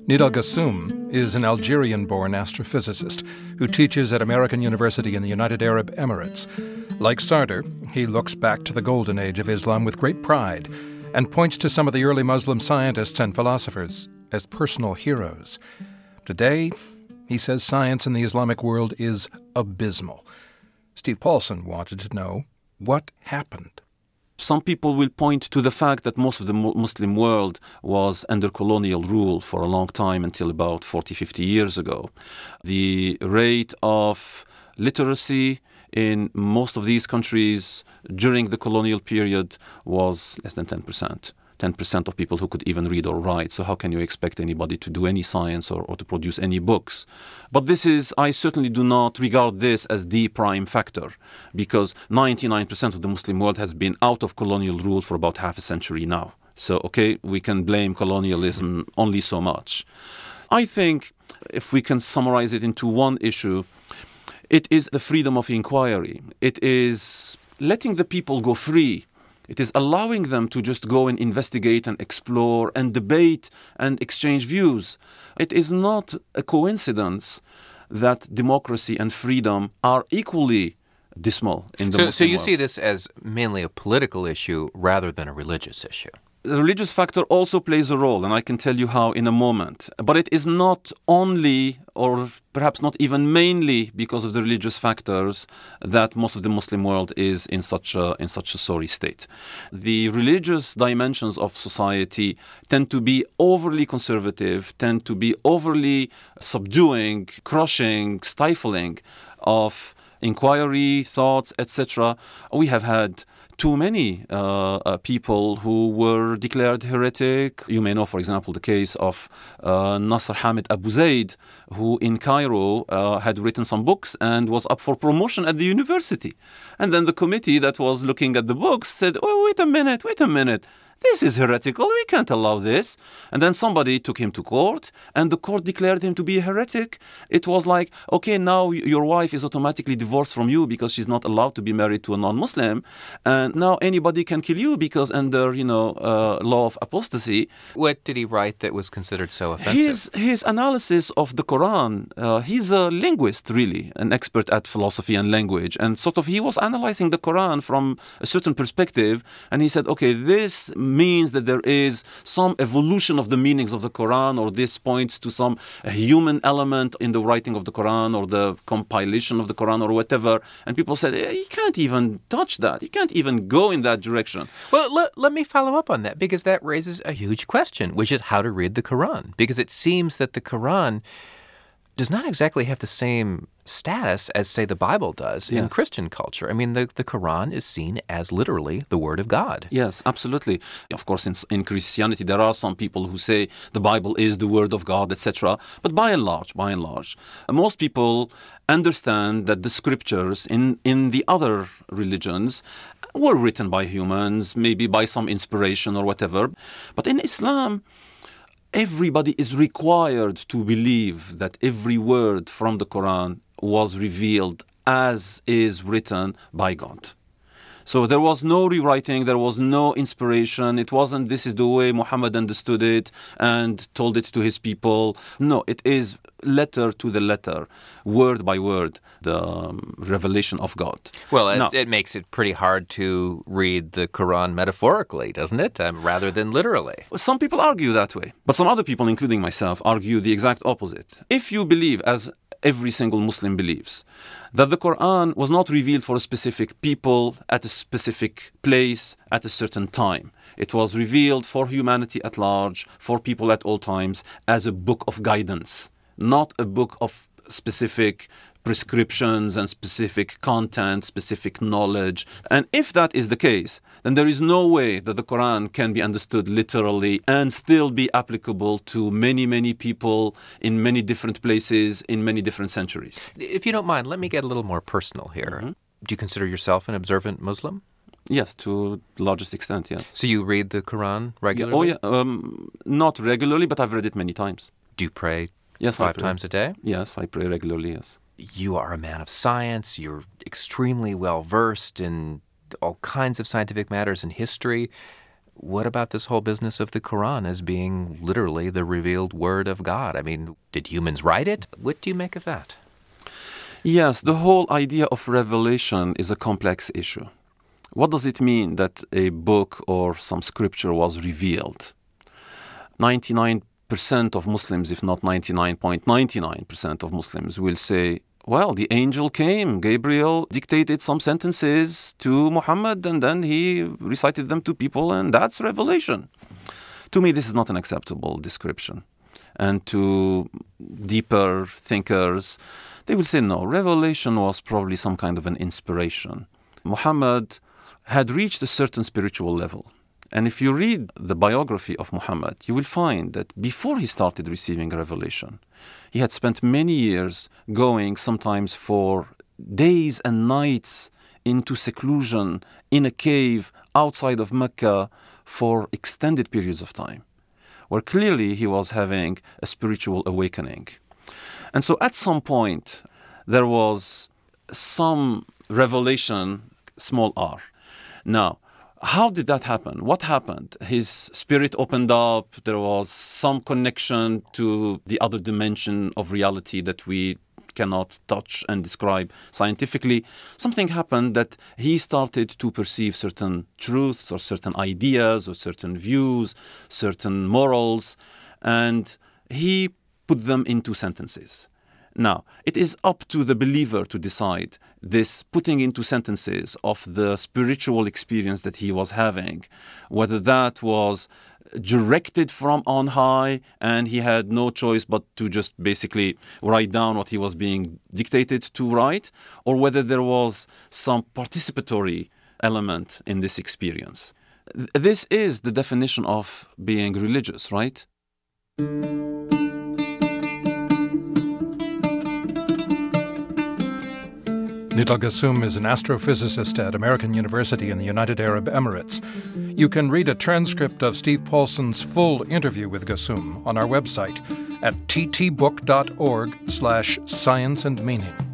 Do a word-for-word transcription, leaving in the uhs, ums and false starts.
Nidal Gassoum is an Algerian-born astrophysicist who teaches at American University in the United Arab Emirates. Like Sarder, he looks back to the golden age of Islam with great pride and points to some of the early Muslim scientists and philosophers as personal heroes. Today, he says science in the Islamic world is abysmal. Steve Paulson wanted to know what happened. Some people will point to the fact that most of the Muslim world was under colonial rule for a long time until about forty, fifty years ago. The rate of literacy in most of these countries during the colonial period was less than ten percent. ten percent of people who could even read or write. So how can you expect anybody to do any science or, or to produce any books? But this is, I certainly do not regard this as the prime factor, because ninety-nine percent of the Muslim world has been out of colonial rule for about half a century now. So, okay, we can blame colonialism only so much. I think if we can summarize it into one issue, it is the freedom of inquiry. It is letting the people go free. It is allowing them to just go and investigate and explore and debate and exchange views. It is not a coincidence that democracy and freedom are equally dismal in the so, Muslim So you world. see this as mainly a political issue rather than a religious issue? The religious factor also plays a role, and I can tell you how in a moment. But it is not only, or perhaps not even mainly, because of the religious factors that most of the Muslim world is in such a, in such a sorry state. The religious dimensions of society tend to be overly conservative, tend to be overly subduing, crushing, stifling of inquiry, thoughts, et cetera. We have had too many uh, uh, people who were declared heretic. You may know, for example, the case of uh, Nasr Hamid Abu Zaid, who in Cairo uh, had written some books and was up for promotion at the university. And then the committee that was looking at the books said, oh, wait a minute, wait a minute. This is heretical. We can't allow this. And then somebody took him to court, and the court declared him to be a heretic. It was like, okay, now your wife is automatically divorced from you because she's not allowed to be married to a non-Muslim. And now anybody can kill you because under, you know, uh, law of apostasy. What did he write that was considered so offensive? His, his analysis of the Quran, uh, he's a linguist, really, an expert at philosophy and language. And sort of he was analyzing the Quran from a certain perspective. And he said, okay, this means that there is some evolution of the meanings of the Quran, or this points to some human element in the writing of the Quran or the compilation of the Quran or whatever. And people said, eh, you can't even touch that. You can't even go in that direction. Well, let, let me follow up on that, because that raises a huge question, which is how to read the Quran. Because it seems that the Quran does not exactly have the same status as, say, the Bible does in Yes. Christian culture. I mean, the, the Quran is seen as literally the Word of God. Yes, absolutely. Of course, in, in Christianity, there are some people who say the Bible is the Word of God, et cetera. But by and large, by and large, most people understand that the scriptures in, in the other religions were written by humans, maybe by some inspiration or whatever. But in Islam, everybody is required to believe that every word from the Quran was revealed as is written by God. So there was no rewriting, there was no inspiration. It wasn't, this is the way Muhammad understood it and told it to his people. No, it is letter to the letter, word by word, the um, revelation of God. Well, it, Now, it makes it pretty hard to read the Quran metaphorically, doesn't it? Um, rather than literally. some people argue that way, but some other people, including myself, argue the exact opposite. If you believe, as every single Muslim believes, that the Quran was not revealed for a specific people at a specific place at a certain time. It was revealed for humanity at large, for people at all times, as a book of guidance, not a book of specific prescriptions and specific content, specific knowledge. And if that is the case, then there is no way that the Quran can be understood literally and still be applicable to many, many people in many different places in many different centuries. If you don't mind, let me get a little more personal here. Mm-hmm. Do you consider yourself an observant Muslim? Yes, to the largest extent, yes. So you read the Quran regularly? Oh, yeah. Um, not regularly, but I've read it many times. Do you pray Yes, I five pray. times a day? Yes, I pray regularly, yes. You are a man of science. You're extremely well versed in all kinds of scientific matters and history. what about this whole business of the Quran as being literally the revealed word of God? I mean, did humans write it? What do you make of that? Yes, the whole idea of revelation is a complex issue. What does it mean that a book or some scripture was revealed? ninety-nine percent of Muslims, if not ninety-nine point nine nine percent of Muslims, will say, well, the angel came, Gabriel dictated some sentences to Muhammad, and then he recited them to people, and that's revelation. To me, this is not an acceptable description. And to deeper thinkers, they will say, no, revelation was probably some kind of an inspiration. Muhammad had reached a certain spiritual level. And if you read the biography of Muhammad, you will find that before he started receiving revelation, he had spent many years going sometimes for days and nights into seclusion in a cave outside of Mecca for extended periods of time, where clearly he was having a spiritual awakening. And so at some point, there was some revelation, small r. Now, how did that happen? What happened? His spirit opened up. There was some connection to the other dimension of reality that we cannot touch and describe scientifically. Something happened that he started to perceive certain truths or certain ideas or certain views, certain morals, and he put them into sentences. Now, it is up to the believer to decide this putting into sentences of the spiritual experience that he was having, whether that was directed from on high and he had no choice but to just basically write down what he was being dictated to write, or whether there was some participatory element in this experience. This is the definition of being religious, right? Nidal Ghassoum is an astrophysicist at American University in the United Arab Emirates. You can read a transcript of Steve Paulson's full interview with Ghassoum on our website at ttbook.org slash science and meaning.